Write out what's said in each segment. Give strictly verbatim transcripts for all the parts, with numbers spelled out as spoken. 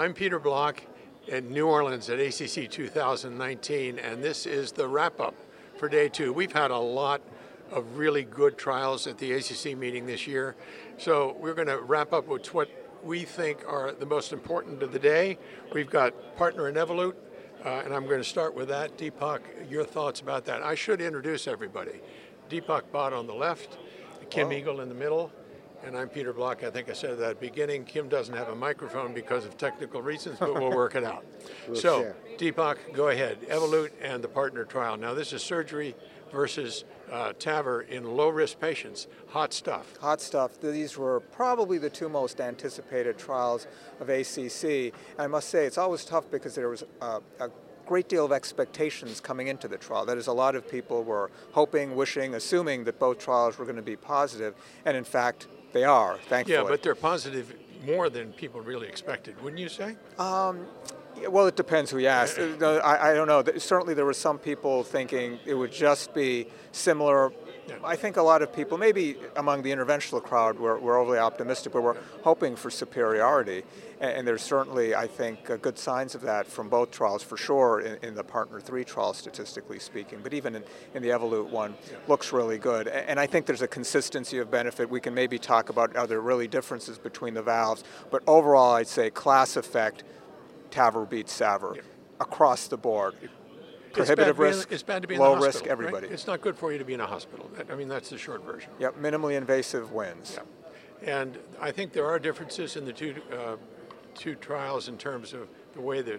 I'm Peter Block in New Orleans at A C C two thousand nineteen, and this is the wrap-up for day two. We've had a lot of really good trials at the A C C meeting this year, so we're going to wrap up with what we think are the most important of the day. We've got partner in Evolut, uh, and I'm going to start with that. Deepak, your thoughts about that? I should introduce everybody. Deepak Bhatt on the left, Kim Wow. Eagle in the middle, and I'm Peter Block. I think I said that at the beginning. Kim doesn't have a microphone because of technical reasons, but we'll work it out. We'll so, share. Deepak, go ahead. Evolut and the partner trial. Now, this is surgery versus uh, T A V R in low-risk patients. Hot stuff. Hot stuff. These were probably the two most anticipated trials of A C C. And I must say, it's always tough because there was a, a great deal of expectations coming into the trial. That is, a lot of people were hoping, wishing, assuming that both trials were going to be positive, and in fact, they are, thankfully. Yeah, but they're positive more than people really expected, wouldn't you say? Um, yeah, well, it depends who you ask. Uh, I, I don't know. Certainly there were some people thinking it would just be similar. Yeah. I think a lot of people, maybe among the interventional crowd, were, were overly optimistic, but were hoping for superiority. And, and there's certainly, I think, uh, good signs of that from both trials, for sure, in, in the Partner three trial, statistically speaking. But even in, in the Evolut one, Yeah. looks really good. And, and I think there's a consistency of benefit. We can maybe talk about are there really differences between the valves. But overall, I'd say class effect, T A V R beats S A V R Yeah. across the board. It's Prohibitive bad being- risk, it's bad to be in low the hospital, risk, everybody. right? It's not good for you to be in a hospital. That- I mean, that's the short version. Yep, minimally invasive wins. Yeah. And I think there are differences in the two uh, two trials in terms of the way the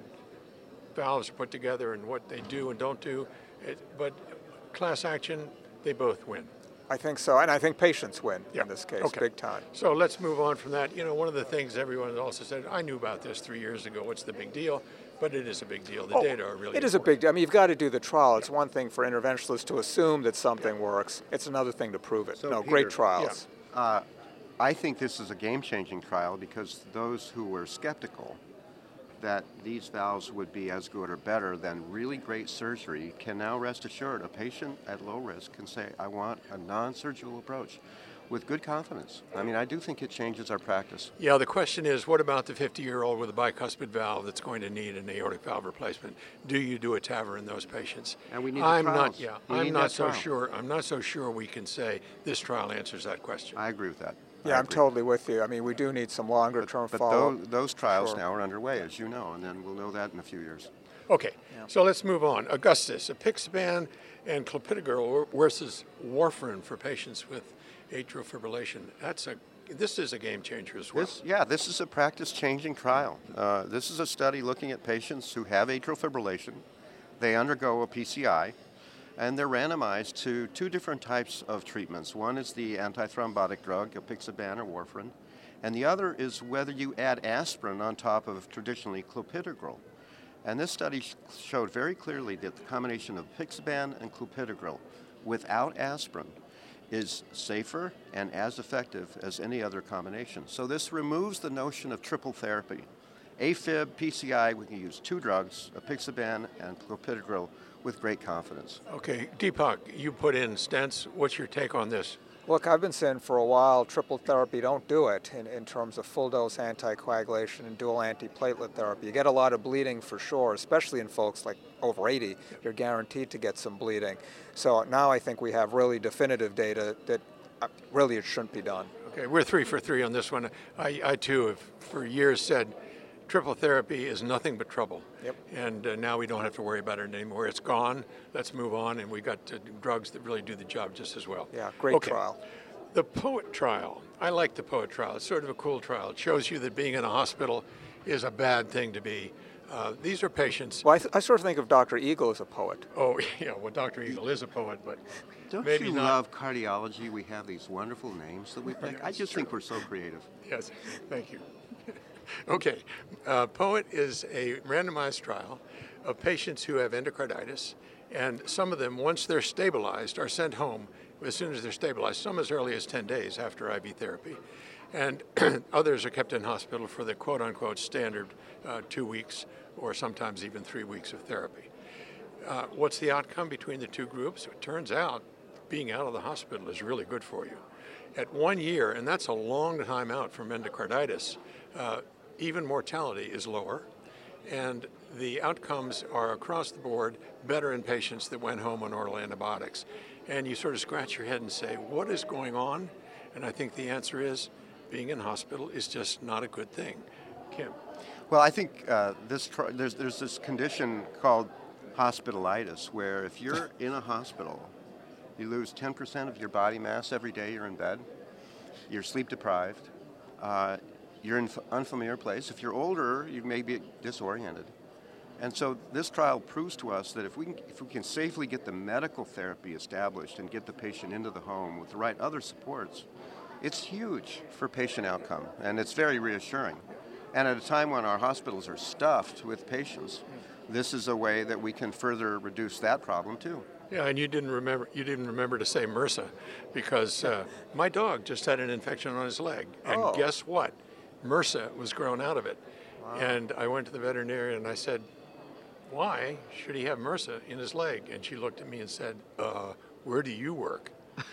valves are put together and what they do and don't do. It, but class action, they both win. I think so, and I think patients win Yeah. in this case, Okay. big time. So let's move on from that. You know, one of the things everyone also said, I knew about this three years ago. What's the big deal? But it is a big deal. The Oh, data are really It is a important. big deal. I mean, you've got to do the trial. It's one thing for interventionalists to assume that something works. It's another thing to prove it. So, no, Peter, great trials. Uh, I think this is a game-changing trial because those who were skeptical that these valves would be as good or better than really great surgery can now rest assured a patient at low risk can say, I want a non-surgical approach with good confidence. I mean, I do think it changes our practice. Yeah, the question is, what about the fifty-year-old with a bicuspid valve that's going to need an aortic valve replacement? Do you do a T A V R in those patients? And we need the I'm trials. not. Yeah, We I'm need not that so trial. sure. I'm not so sure we can say this trial answers that question. I agree with that. Yeah, I I'm agree. totally with you. I mean, we do need some longer-term But follow-up. those, those trials Sure. now are underway, as you know, and then we'll know that in a few years. Okay, Yeah. so let's move on. Augustus, apixaban and clopidogrel versus warfarin for patients with atrial fibrillation. That's a. This is a game changer as well. This, yeah, this is a practice-changing trial. Uh, this is a study looking at patients who have atrial fibrillation. They undergo a P C I, and they're randomized to two different types of treatments. One is the antithrombotic drug, apixaban or warfarin, and the other is whether you add aspirin on top of traditionally clopidogrel. And this study sh- showed very clearly that the combination of apixaban and clopidogrel without aspirin is safer and as effective as any other combination. So this removes the notion of triple therapy. AFib, P C I, we can use two drugs, apixaban and clopidogrel, with great confidence. Okay, Deepak, you put in stents. What's your take on this? Look, I've been saying for a while, triple therapy, don't do it in, in terms of full-dose anticoagulation and dual antiplatelet therapy. You get a lot of bleeding for sure, especially in folks like over eighty. You're guaranteed to get some bleeding. So now I think we have really definitive data that uh, really it shouldn't be done. Okay, we're three for three on this one. I, I too have for years said triple therapy is nothing but trouble. Yep. And uh, now we don't have to worry about it anymore. It's gone. Let's move on. And we got uh, drugs that really do the job just as well. Yeah, great Okay. trial. The POET trial. I like the POET trial. It's sort of a cool trial. It shows you that being in a hospital is a bad thing to be. Uh, these are patients. Well, I, th- I sort of think of Doctor Eagle as a poet. Oh, yeah, well, Doctor Eagle is a poet, but Don't maybe you not. love cardiology? We have these wonderful names that we pick. I It's just true. think we're so creative. Yes, thank you. Okay, uh, POET is a randomized trial of patients who have endocarditis, and some of them, once they're stabilized, are sent home as soon as they're stabilized, some as early as ten days after I V therapy. And others are kept in hospital for the quote-unquote standard uh, two weeks or sometimes even three weeks of therapy. Uh, what's the outcome between the two groups? It turns out being out of the hospital is really good for you. At one year, and that's a long time out from endocarditis, uh, even mortality is lower, and the outcomes are across the board better in patients that went home on oral antibiotics. And you sort of scratch your head and say, what is going on? And I think the answer is being in hospital is just not a good thing. Kim? Well, I think uh, this tr- there's, there's this condition called hospitalitis, where if you're in a hospital, you lose ten percent of your body mass every day you're in bed, you're sleep deprived, uh, you're in an unfamiliar place. If you're older, you may be disoriented. And so this trial proves to us that if we can, if we can safely get the medical therapy established and get the patient into the home with the right other supports, it's huge for patient outcome, and it's very reassuring. And at a time when our hospitals are stuffed with patients, this is a way that we can further reduce that problem too. Yeah, and you didn't remember you didn't remember to say MRSA, because uh, my dog just had an infection on his leg, and Oh. guess what? MRSA was grown out of it. Wow. And I went to the veterinarian and I said, why should he have MRSA in his leg? And she looked at me and said, uh, where do you work?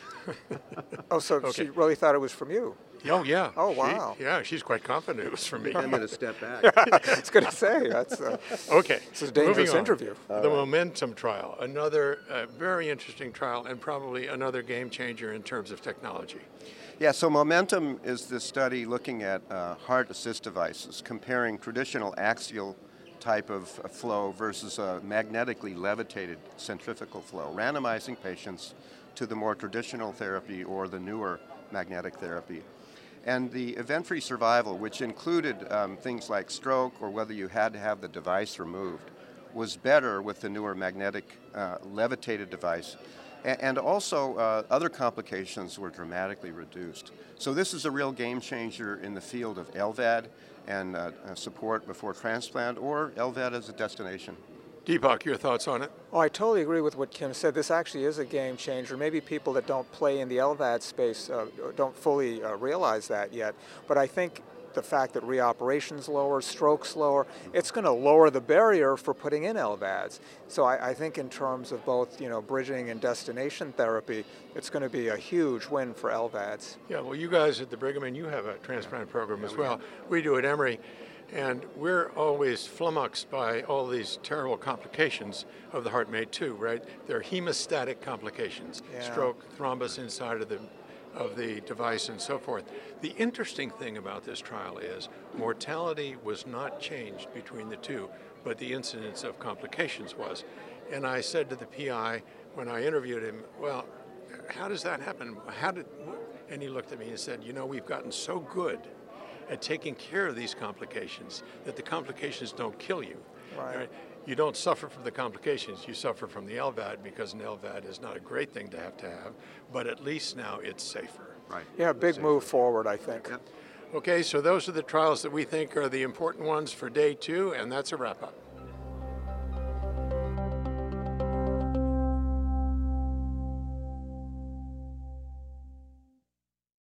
Oh, so Okay. she really thought it was from you. Oh, yeah. Oh, She- wow. yeah, she's quite confident it was from me. I'm going to step back. I was going to say, that's uh, Okay. this is a dangerous moving on. interview. The Momentum trial, another uh, very interesting trial and probably another game changer in terms of technology. Yeah, so Momentum is this study looking at uh, heart assist devices, comparing traditional axial type of uh, flow versus a magnetically levitated centrifugal flow, randomizing patients to the more traditional therapy or the newer magnetic therapy. And the event-free survival, which included um, things like stroke or whether you had to have the device removed, was better with the newer magnetic uh, levitated device. A- and also uh, other complications were dramatically reduced. So this is a real game changer in the field of L V A D and uh, uh, support before transplant, or L V A D as a destination. Deepak, your thoughts on it? Oh, I totally agree with what Kim said. This actually is a game changer. Maybe people that don't play in the L V A D space uh, don't fully uh, realize that yet. But I think the fact that reoperation's lower, stroke's lower, it's going to lower the barrier for putting in L V A Ds. So I, I think in terms of both, you know, bridging and destination therapy, it's going to be a huge win for L V A Ds. Yeah, well, you guys at the Brigham and you have a transplant program as well. We do at Emory. And we're always flummoxed by all these terrible complications of the HeartMate two, right? They're hemostatic complications, Yeah. stroke, thrombus inside of the, of the device and so forth. The interesting thing about this trial is mortality was not changed between the two, but the incidence of complications was. And I said to the P I when I interviewed him, well, how does that happen? How did, and he looked at me and said, you know, we've gotten so good at taking care of these complications that the complications don't kill you. Right. You don't suffer from the complications, you suffer from the L V A D, because an L V A D is not a great thing to have to have, but at least now it's safer. Right. Yeah, big Safer. move forward, I think. Yep. Okay, so those are the trials that we think are the important ones for day two, and that's a wrap up.